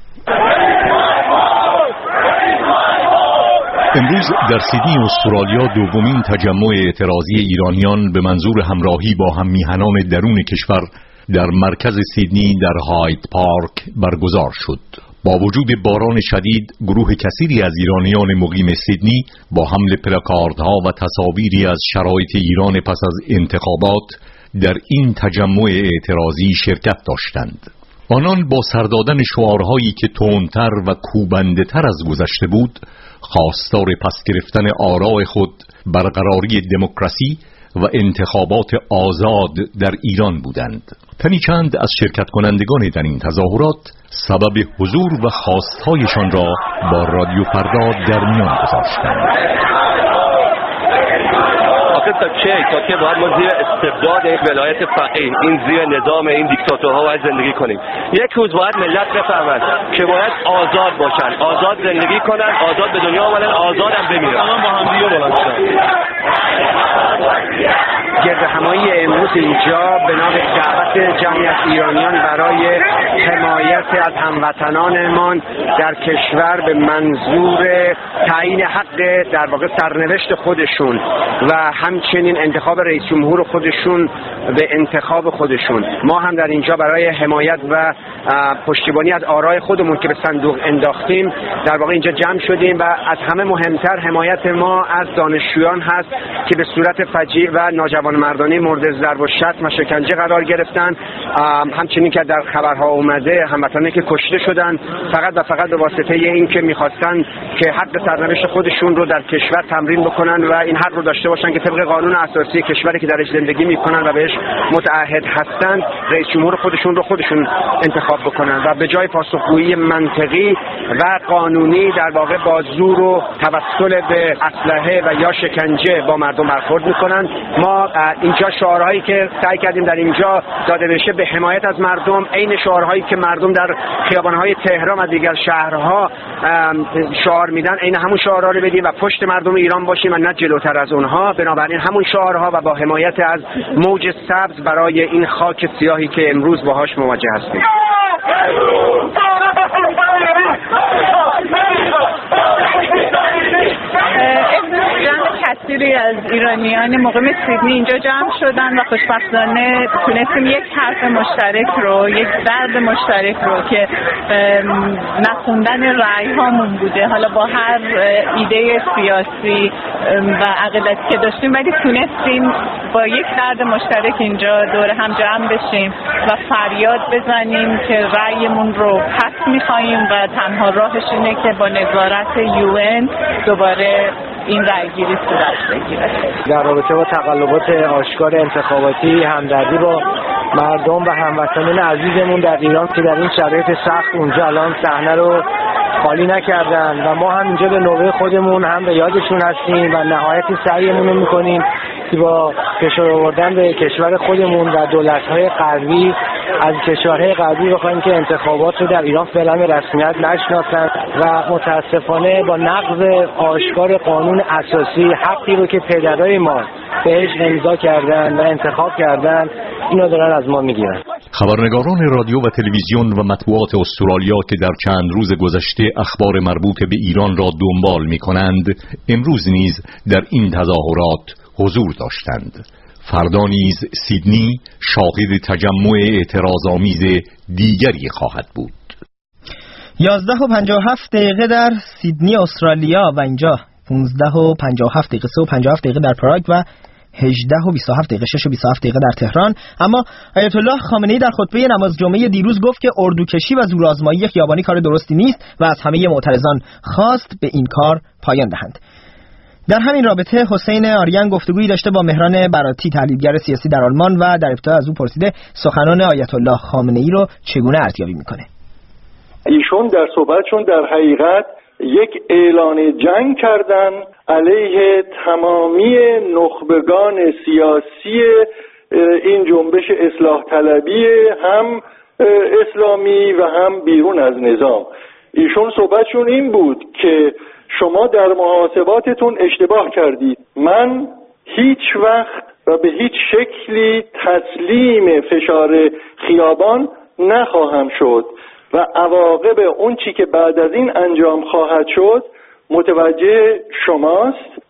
P: امروز در سیدنی استرالیا دومین تجمع اعتراضی ایرانیان به منظور همراهی با هم میهنان درون کشور در مرکز سیدنی در هاید پارک برگزار شد. با وجود باران شدید، گروه کثیری از ایرانیان مقیم سیدنی با حمل پلاکاردها و تصاویری از شرایط ایران پس از انتخابات در این تجمع اعتراضی شرکت داشتند. آنان با سردادن شعارهایی که تندتر و کوبنده تر از گذشته بود خواستار پس گرفتن آراء خود، برقراری دموکراسی و انتخابات آزاد در ایران بودند. تنی چند از شرکت کنندگان در این تظاهرات سبب حضور و خواستهایشان را با رادیو فردا در میان گذاشتند.
Q: تا چه تا که باید ما زیر استبداد این ولایت فقیه، این زیر نظام این دیکتاتورها باید زندگی کنیم. یک روز باید ملت بفهمند که باید آزاد باشن، آزاد زندگی کنن، آزاد به دنیا آمدن، آزاد هم بمیرن. الان با هم دیگه بلند شدن.
R: گرد همایی امروز اینجا به نام دعوت جمعیت ایرانیان برای حمایت از هموطنانمان در کشور به منظور تعیین حق در واقع سرنوشت خودشون و همچنین انتخاب رئیس جمهور خودشون به انتخاب خودشون. ما هم در اینجا برای حمایت و پشتیبانی از آراء خودمون که به صندوق انداختیم در واقع اینجا جمع شدیم و از همه مهمتر حمایت ما از دانشجویان هست که به صورت فجیع و ناجوانمردانه مورد ضرب و شتم و شکنجه قرار گرفتن. همچنین که در خبرها اومده هموطنانی که کشته شدن فقط و فقط به واسطه این که میخواستن که حق سرنوشت خودشون رو در کشور تمرین بکنن و این حق رو داشته باشن که طبق قانون اساسی کشوری که درش زندگی میکنن و بهش متعهد هستند رئیس جمهور خودشون رو خودشون انتخاب بکنن و به جای پاسخگویی منطقی و قانونی در واقع با زور و توسل به اسلحه و یا شکنجه با مردم برخورد میکنن. ما اینجا شعارهایی که سعی کردیم در اینجا داده بشه به حمایت از مردم، عین شعارهایی که مردم در خیابانهای تهران و دیگر شهرها شعار میدن عین همون شعارها رو بدیم و پشت مردم ایران باشیم و نه جلوتر از اونها. بنابراین همون شعارها و با حمایت از موج سبز برای این خاک سیاهی که امروز باهاش مواجه هستیم.
S: کثیری از ایرانیان مقیم سیدنی اینجا جمع شدن و خوشبختانه تونستیم یک حرف مشترک رو، یک درد مشترک رو که نخوندن رأی هامون بوده، حالا با هر ایده سیاسی و عقیدتی که داشتیم ولی تونستیم با یک درد مشترک اینجا دور هم جمع بشیم و فریاد بزنیم که رأیمون رو پس می‌خوایم و تنها راهش اینه که با نظارت یو ان دوباره این رأیگیری صورت بگیره.
C: در رابطه با تقلبات آشکار انتخاباتی همدردی با مردم و هموطنان عزیزمون در ایران که در این شرایط سخت اونجا الان صحنه رو خالی نکردن و ما هم اینجا به نوبه خودمون هم به یادشون هستیم و نهایت سعیمون رو میکنیم که با فشار آوردن به کشور خودمون و دولت‌های غربی از کشورهای غربی بخوایم که انتخابات رو در ایران فعلا به رسمیت نشناسن و متاسفانه با نقض آشکار قانون اساسی حقی رو که پدرای ما بهش امضا کردن و انتخاب کردن اینو دارن از ما میگیرن.
P: خبرنگاران رادیو و تلویزیون و مطبوعات استرالیا که در چند روز گذشته اخبار مربوط به ایران را دنبال می‌کنند امروز نیز در این تظاهرات حضور داشتند. فردا نیز سیدنی شاهد تجمع اعتراض‌آمیز دیگری خواهد بود.
C: یازده و پنجاه و هفت دقیقه در سیدنی استرالیا و اینجا پانزده و پنجاه و هفت دقیقه سه و پنجاه و هفت دقیقه در پراگ و هجده و بیست و هفت دقیقه شش و بیست و هفت دقیقه در تهران. اما آیت الله خامنه‌ای در خطبه نماز جمعه دیروز گفت که اردوکشی و زورآزمایی خیابانی کار درستی نیست و از همه معترضان خواست به این کار پایان دهند. در همین رابطه حسین آریان گفتگویی داشته با مهران براتی تحلیلگر سیاسی در آلمان و در ابتدا از او پرسیده سخنان آیت الله خامنه‌ای رو چگونه ارزیابی میکنه.
T: ایشون در صحبتشون در حقیقت یک اعلان جنگ کردن علیه تمامی نخبگان سیاسی این جنبش اصلاح طلبی هم اسلامی و هم بیرون از نظام. ایشون صحبتشون این بود که شما در محاسباتتون اشتباه کردید. من هیچ وقت و به هیچ شکلی تسلیم فشار خیابان نخواهم شد و عواقب اون چی که بعد از این انجام خواهد شد متوجه شماست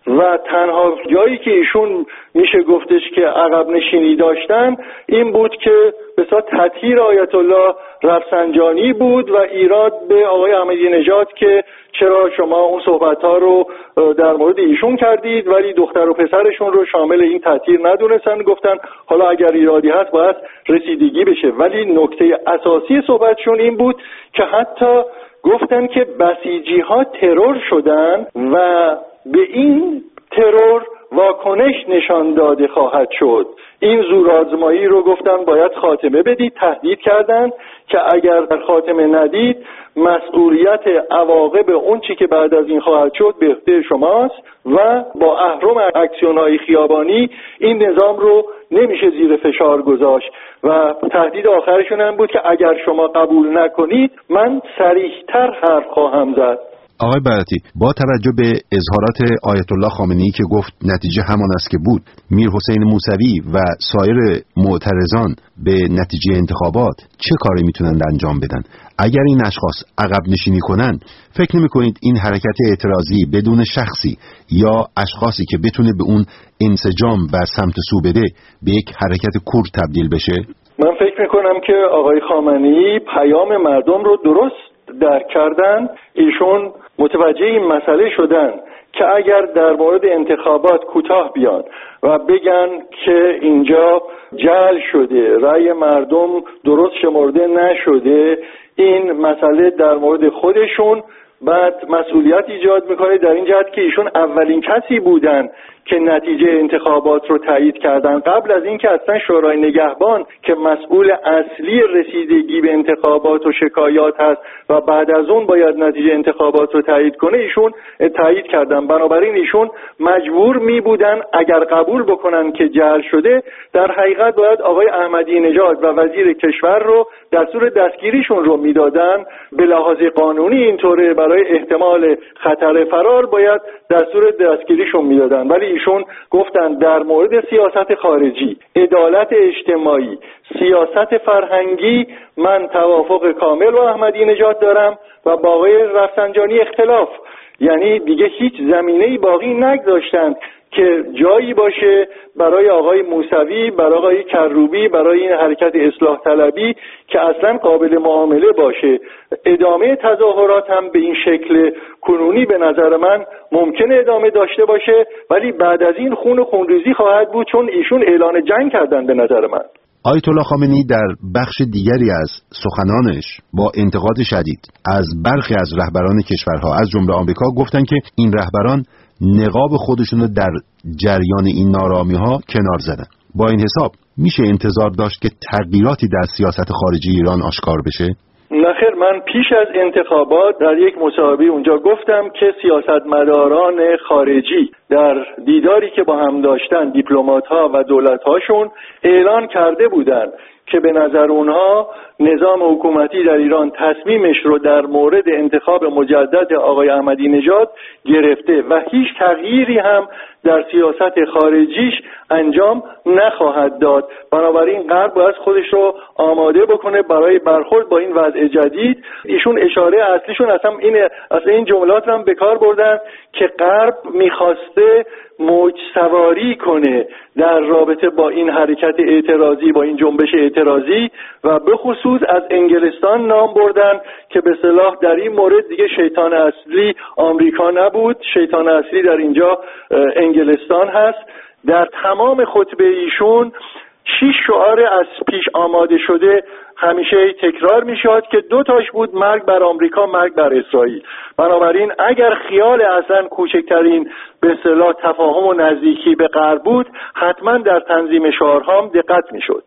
T: و تنها جایی که ایشون میشه گفتش که عقب نشینی داشتن این بود که بسیار تطهیر آیت الله رفسنجانی بود و ایراد به آقای احمدی نژاد که چرا شما اون صحبت‌ها رو در مورد ایشون کردید ولی دختر و پسرشون رو شامل این تطهیر ندونستن. گفتن حالا اگر ایرادی هست باید رسیدگی بشه، ولی نکته اساسی صحبتشون این بود که حتی گفتن که بسیجی ها ترور شدن و به این ترور واکنش نشان داده خواهد شد. این زورآزمایی رو گفتن باید خاتمه بدید، تهدید کردند که اگر خاتمه ندید مسئولیت عواقب اون چی که بعد از این خواهد شد به عهده شماست و با اهرم اکسیون‌های خیابانی این نظام رو نمیشه زیر فشار گذاشت و تهدید آخرشون هم بود که اگر شما قبول نکنید من صریح‌تر حرف خواهم زد.
U: آقای برتی، با توجه به اظهارات آیت الله خامنه‌ای که گفت نتیجه همان است که بود، میر حسین موسوی و سایر معترضان به نتیجه انتخابات چه کاری میتونند انجام بدن؟ اگر این اشخاص عقب نشینی کنن، فکر نمی‌کنید این حرکت اعتراضی بدون شخصی یا اشخاصی که بتونه به اون انسجام و سمت سو بده به یک حرکت کور تبدیل بشه؟
T: من فکر میکنم که آقای خامنه‌ای پیام مردم رو درست درک کردن. ایشون متوجه این مسئله شدن که اگر در مورد انتخابات کوتاه بیان و بگن که اینجا جعل شده، رأی مردم درست شمرده نشده، این مسئله در مورد خودشون بعد مسئولیت ایجاد میکنه، در این جهت که ایشون اولین کسی بودن که نتیجه انتخابات رو تایید کردن قبل از اینکه اصلا شورای نگهبان که مسئول اصلی رسیدگی به انتخابات و شکایات هست و بعد از اون باید نتیجه انتخابات رو تایید کنه ایشون تایید کردن. بنابراین ایشون مجبور می بودن اگر قبول بکنن که جعل شده، در حقیقت باید آقای احمدی نژاد و وزیر کشور رو دستور دستگیریشون رو میدادن. به لحاظ قانونی اینطوره، برای احتمال خطر فرار باید دستور دستگیریشون میدادن، ولی ایشون گفتن در مورد سیاست خارجی، عدالت اجتماعی، سیاست فرهنگی من توافق کامل با احمدی نژاد دارم و با آقای رفسنجانی اختلاف. یعنی دیگه هیچ زمینه‌ای باقی نگذاشتن که جایی باشه برای آقای موسوی، برای آقای کروبی، برای این حرکت اصلاح طلبی که اصلا قابل معامله باشه. ادامه تظاهرات هم به این شکل کنونی به نظر من ممکنه ادامه داشته باشه، ولی بعد از این خون و خونریزی خواهد بود، چون ایشون اعلان جنگ کردن. به نظر من
U: آیت الله خامنه‌ای در بخش دیگری از سخنانش با انتقاد شدید از برخی از رهبران کشورها از جمله آمریکا گفتن که این رهبران نقاب خودشون رو در جریان این نارامی‌ها کنار زدن. با این حساب میشه انتظار داشت که تغییراتی در سیاست خارجی ایران آشکار بشه؟
T: نخیر، من پیش از انتخابات در یک مصاحبه اونجا گفتم که سیاستمداران خارجی در دیداری که با هم داشتن دیپلمات‌ها و دولت‌هاشون اعلان کرده بودند که به نظر اونها نظام حکومتی در ایران تصمیمش رو در مورد انتخاب مجدد آقای احمدی نژاد گرفته و هیچ تغییری هم در سیاست خارجیش انجام نخواهد داد. بنابراین غرب باید خودش رو آماده بکنه برای برخورد با این وضع جدید. ایشون اشاره اصلیشون اصلا اینه، اصلا این جملات رو هم به کار بردن که غرب میخواسته موج سواری کنه در رابطه با این حرکت اعتراضی، با این جنبش اعتراضی، و به خصوص از انگلستان نام بردن که به اصطلاح در این مورد دیگه شیطان اصلی آمریکا نبود، شیطان اصلی در اینجا انگلستان هست. در تمام خطبه ایشون شش شعار از پیش آماده شده همیشه تکرار میشد که دو تاش بود مرگ بر آمریکا، مرگ بر اسرائیل. بنابراین اگر خیال اصلا کوچکترین به اصطلاح تفاهم و نزدیکی به غرب بود، حتما در تنظیم شعارهام دقت میشد.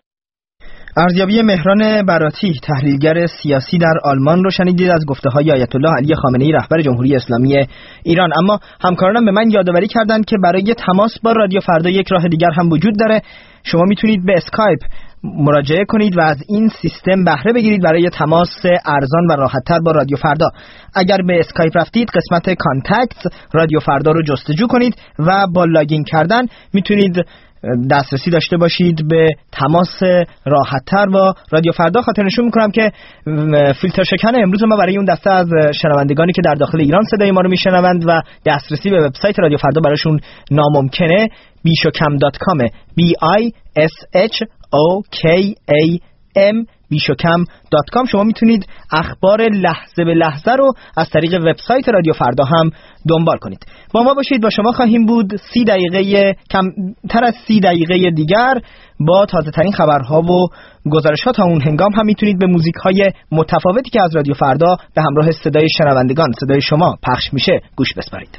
C: ارزیابی مهران براتی، تحلیلگر سیاسی در آلمان رو شنیدید از گفته‌های آیت الله علی خامنه‌ای رهبر جمهوری اسلامی ایران. اما همکارانم به من یادآوری کردند که برای تماس با رادیو فردا یک راه دیگر هم وجود داره. شما میتونید به اسکایپ مراجعه کنید و از این سیستم بهره بگیرید برای تماس ارزان و راحت‌تر با رادیو فردا. اگر به اسکایپ رفتید قسمت کانتکت رادیو فردا رو جستجو کنید و با لاگین کردن میتونید دسترسی داشته باشید به تماس راحت‌تر با رادیو فردا. خاطر نشون میکنم که فیلتر شکن امروز ما برای اون دسته از شنوندگانی که در داخل ایران صدای ما رو میشنوند و دسترسی به وبسایت رادیو فردا براشون ناممکنه بیشوکم دات کام بی آی اس اچ او کی ای ام بیشوکم دات کام. شما میتونید اخبار لحظه به لحظه رو از طریق وبسایت رادیو فردا هم دنبال کنید. با ما باشید، با شما خواهیم بود سی دقیقه کمتر از سی دقیقه دیگر با تازه ترین خبرها و گزارش ها. تا اون هنگام هم میتونید به موزیک های متفاوتی که از رادیو فردا به همراه صدای شنوندگان، صدای شما پخش میشه گوش بسپارید.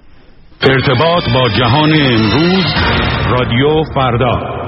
P: ارتباط با جهان امروز، رادیو فردا.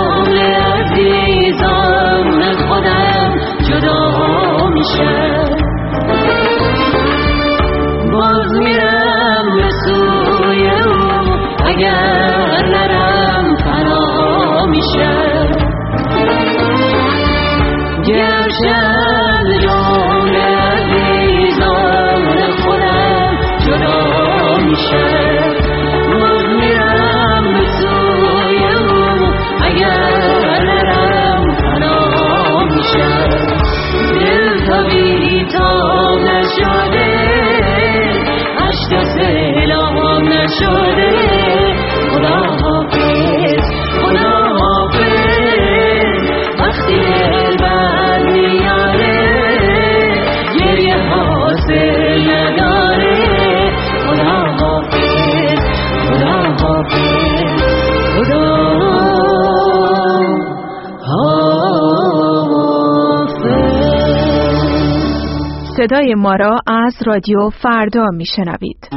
D: جمله عزیزان خودم جدا میشه
L: صدای ما را از رادیو فردا میشنوید.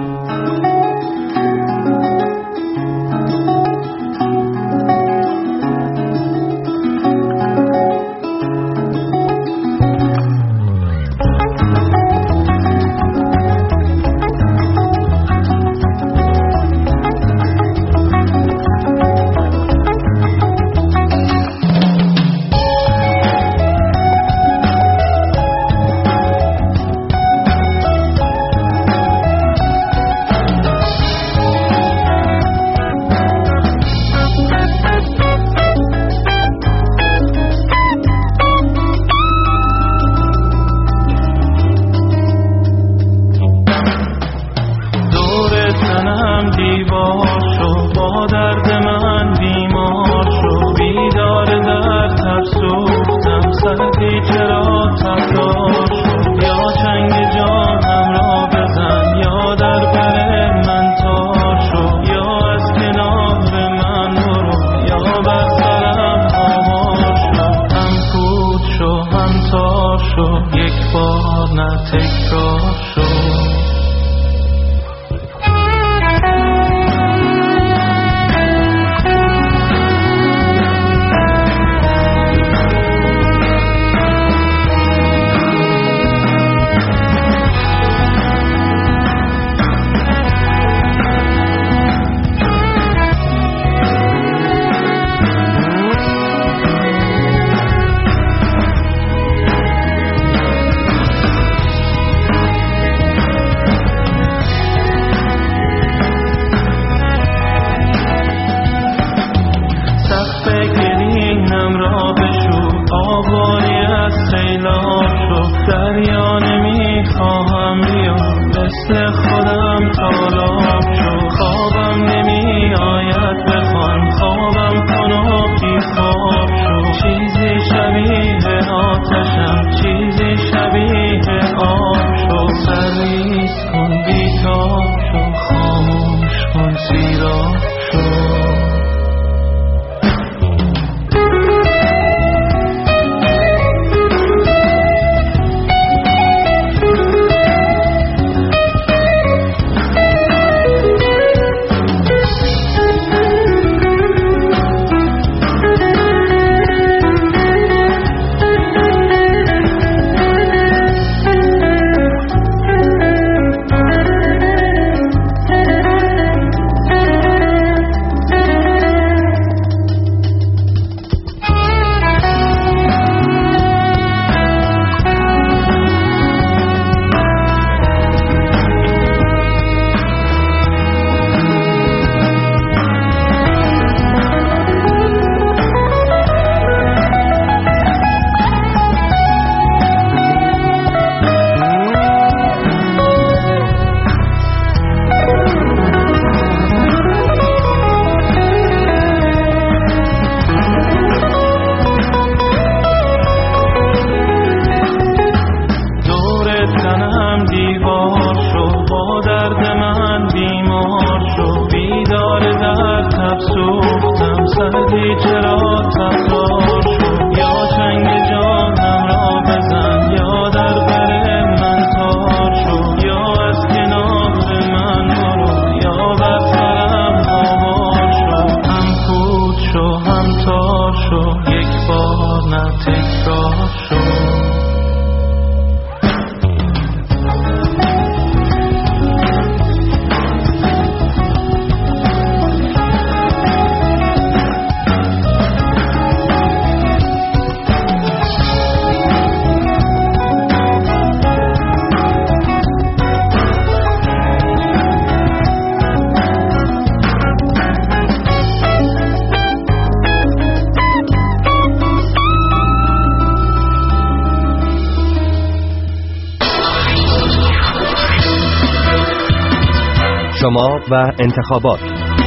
D: شما و انتخابات.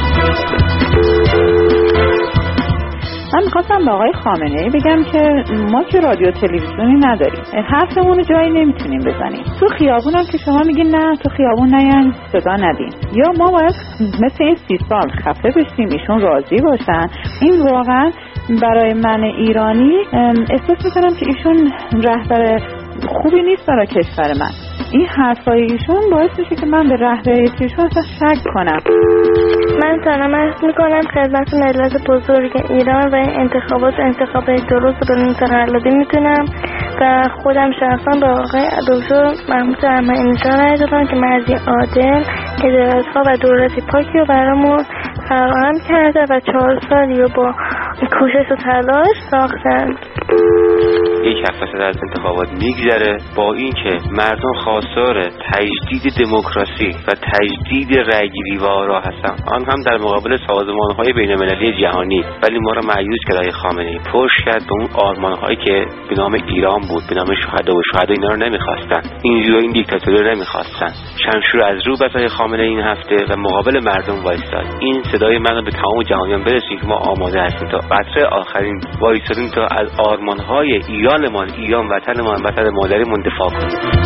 V: من میخواستم به آقای خامنه‌ای بگم که ما که رادیو تلویزیونی نداریم، حرفمون رو جایی نمیتونیم بزنیم. تو خیابون هم که شما میگین نه تو خیابون نیاین صدا ندین، یا ما باید مثل این سی سال خفه بشیم ایشون راضی باشن. این واقعا برای من ایرانی احساس میکنم که ایشون رهبر خوبی نیست برای کشور من. این حرفای ایشون باعث میشه که من به رهبریتشون اصلا شک کنم.
B: من سلام عرض میکنم خدمت ملت بزرگ ایران و این انتخابات انتخاب درست رو انتقالاتی میتونم و خودم شخصا به آقای دکتر محمود احمدی‌نژاد رای دادم که مردی عادل، ادارت‌ها و دولتی پاکی رو برامون فراهم کرده و چهار سالی رو با کوشش و تلاش ساختند.
E: یک هفته از انتخابات میگذره با اینکه مردم خواستار تجدید دموکراسی و تجدید رأیگیری و آرا هستن، آن هم در مقابل سازمان‌های بین‌المللی جهانی، ولی ما را مایوس کرد آقای خامنه‌ای. پشت کرد به اون آرمان‌هایی که به نام ایران بود، به نام شهدا و شهدا اینا رو نمی‌خواستن، این این دیکتاتوری رو نمی‌خواستن. شمشیر از رو بس آقای خامنه‌ای این هفته و مقابل مردم وایساد. این صدای من رو به تمام جهانیان برسونید که ما آماده هستیم تا قطره آخرین وایسادیم تا از آرمان‌های ایرانمان، ایران وطنمان، وطن مادریمون دفاع کنیم.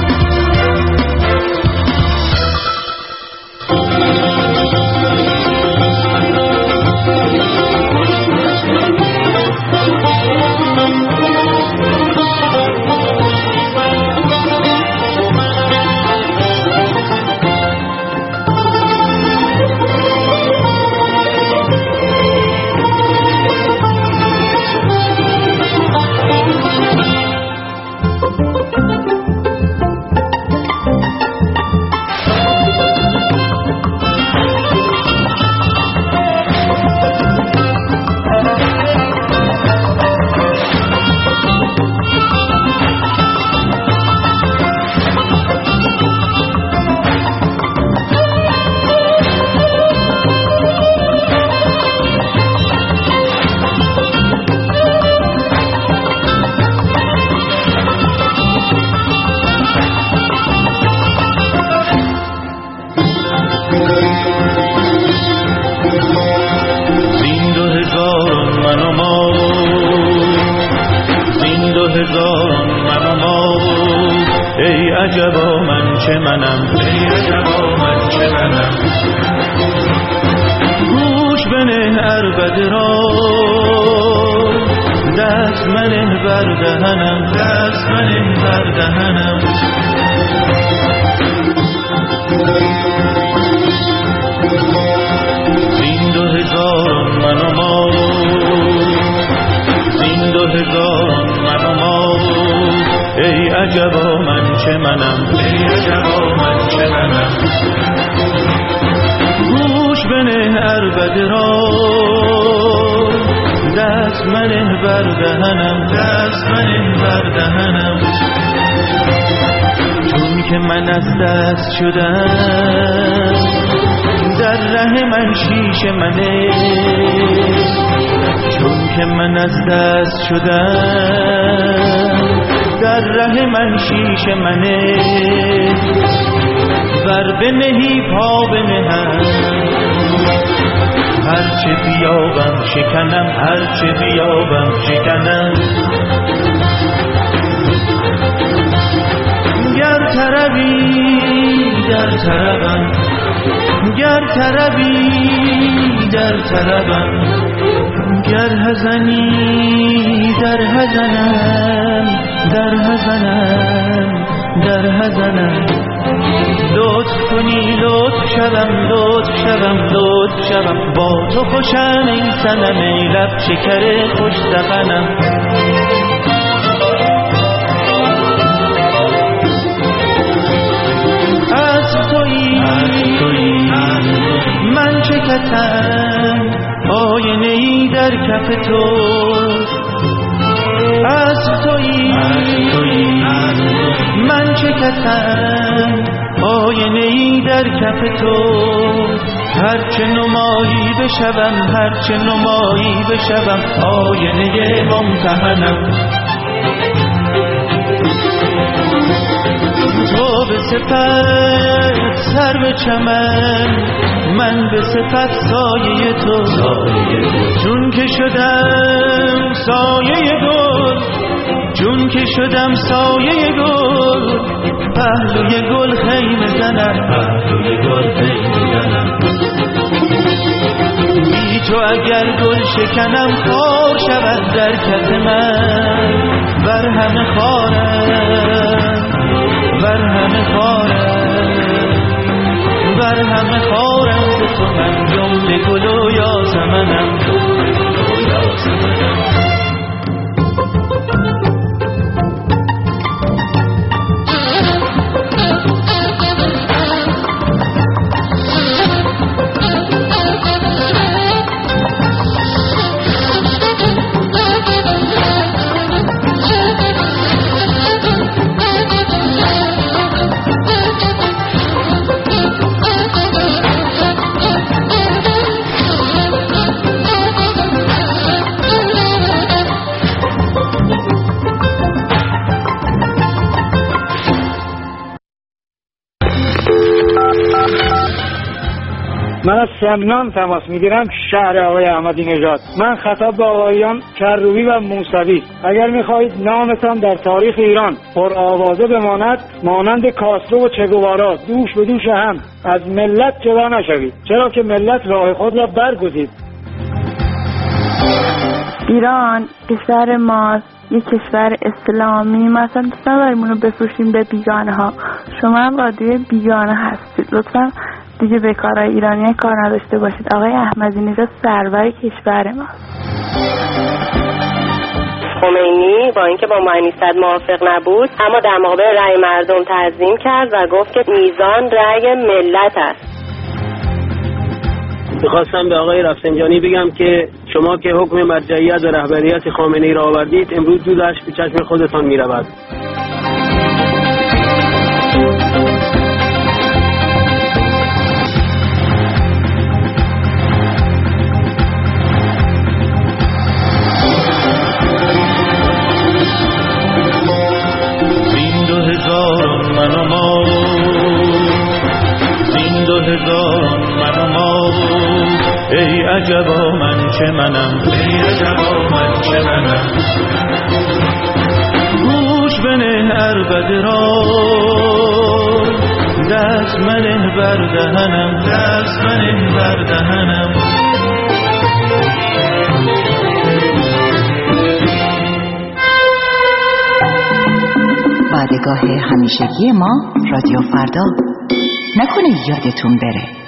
W: عجبا من چه منم، ای عجبا من چه منم. گوش بنه عربده را، دست منه بر دهنم، دست منه بر دهنم. زین دو هزاران من و ما، زین دو هزاران من و ما، ای عجبا من چه منم، ای عجبا من چه منم. گوش بنه عربده را، دست منه بر دهنم، دست منه بر دهنم. چون که من از دست شدم، در ره من شیش منه. چون که من از دست شدم، در ره من شیش منه. بر بنهی پا بنهم، هرچه بیابم شکنم، هرچه بیابم شکنم. گر طربی در طربم، گر طربی در طربم. گر حزنی در حزنم، در حزنم در حزنم. لطف کنی لطف شوم، لطف شوم، لطف شوم. با تو خوشم ای صنم، ای لب شکر خوش دهنم. از تویی من چه کتم، آینه ای در کف تو. از تویی من چه کتم، آینه ای در کف تو. هرچه نمایی بشوم، هرچه نمایی بشوم، آینه ممتحنم. تو به صفت سر به چمن، من به صفت سایه تو. چون که شدم سایه گل، چون که شدم سایه گل، پهلوی گل خیمه زنم، پهلوی گل خیمه زنم. بی تو اگر گل شکنم، خار شود در کف من، بر همه خارم. بر همه خارم بر همه خارم ز تو من جمله گل و یاسمنم جمله گل و یاسمنم
F: من از سمنان تماس میگیرم، شهر آقای احمدی نژاد. من خطاب به آقایان کروبی و موسوی، اگر میخواهید نامتان در تاریخ ایران پر آوازه بماند، مانند کاسترو و چگوارا دوش به دوش هم از ملت جدا نشوید، چرا که ملت راه خود را برگزید.
B: ایران کشور ماست، یک کشور اسلامی. مثلا دوست نداریم اونو بفروشیم به بیگانه ها. شما هم رادیوی بیگانه هستید، لطفا دیگه به کارهای ایرانی کار نداشته باشید. آقای احمدی نژاد سرور کشور ماست.
G: خمینی با اینکه با معینی صد موافق نبود، اما در مقابل رأی مردم تعظیم کرد و گفت که میزان رأی ملت است.
H: میخواستم به آقای رفسنجانی بگم که شما که حکم مرجعیت و رهبریت خامنه‌ای را آوردید، امروز دودش به چشم خودتان میرود.
W: ای عجبا من چه منم، ای عجبا من چه منم. گوش بنه عربده را، دست منه بر دهنم، دست منه بر دهنم.
A: بعدگاه همیشگی ما رادیو فردا، نکنه یادتون بره.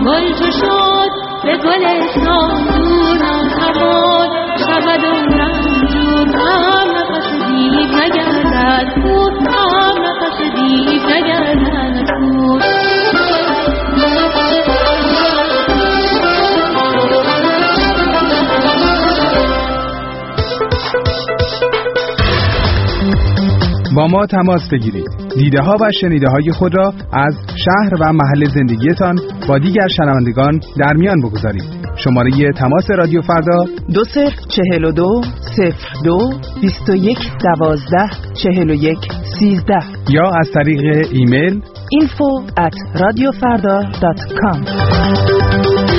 I: گل چو شد به گلستان دور ناتوان شود و رنجور هم نفس دیو نگردد بود هم نفس دیو نگردد بود
J: با ما تماس بگیرید. دیده ها و شنیده های خود را از شهر و محل زندگیتان با دیگر شنوندگان در میان بگذارید. شماره تماس رادیو فردا
K: دو صفر چهل و دو صفر دو بیست و یک دوازده چهل و یک سیزده
J: یا از طریق ایمیل
K: info at radiofarda dot com.